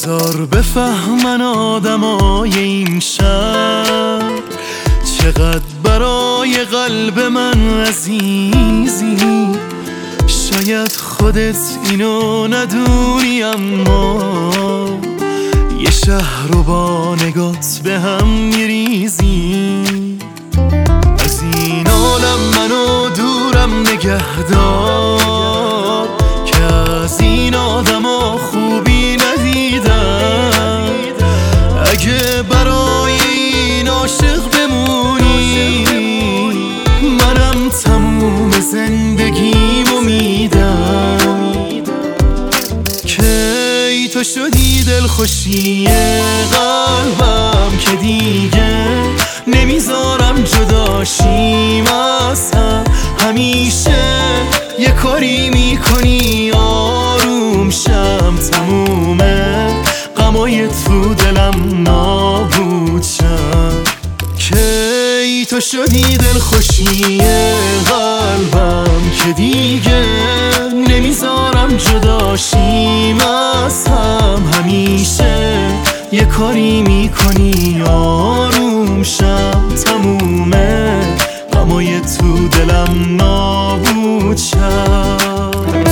بذار بفهمن آدمای این شهر چقدر برای قلب من عزیزی. شاید خودت اینو ندونی اما یه شهر رو با نگات به هم میریزی. از این عالم منو دورم نگهدار که از این آدما خوبی ندیدم. اگه برای این عاشق بمونی منم تموم زندگیمو میدم. کی تو شدی دلخوشی قلبم که دیگه نمیذارم جداشیم از هم. همیشه یه کاری میکنی آروم شم، تمومه غمای تو دلم نابود شم. کی تو شدی دلخوشی قلبم که دیگه نمیذارم جداشیم از هم. همیشه یه کاری میکنی آروم شم، تمومه غمای تو دلم نابود شم.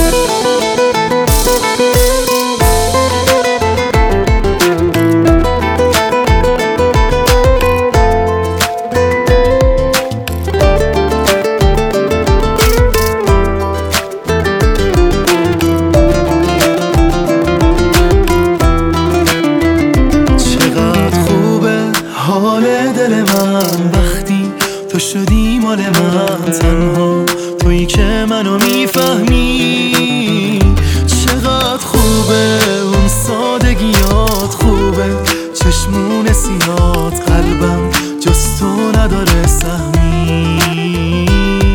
حال دل من وقتی تو شدی مال من، تنها تویی که منو میفهمی. چقدر خوبه اون سادگیات، خوبه چشمون سیات، قلبم جز تو نداره سهمی.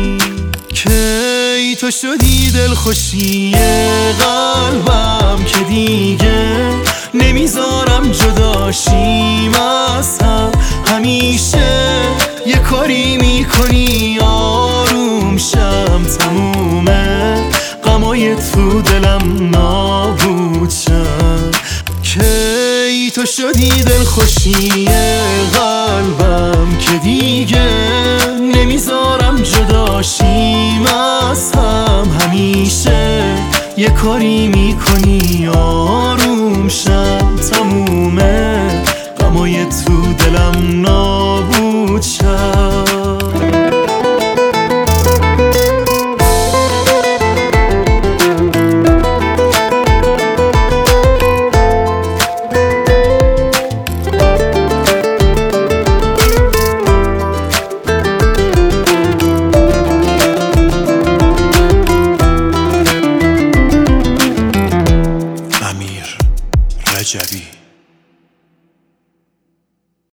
کی تو شدی دلخوشی قلبم که دیگه نمیذارم جداشیم از هم. همیشه یه کاری میکنی آروم شم، تمومه غمای تو دلم نابود شم. کی تو شدی دلخوشی قلبم که دیگه نمیذارم جداشیم از هم. همیشه یه کاری میکنی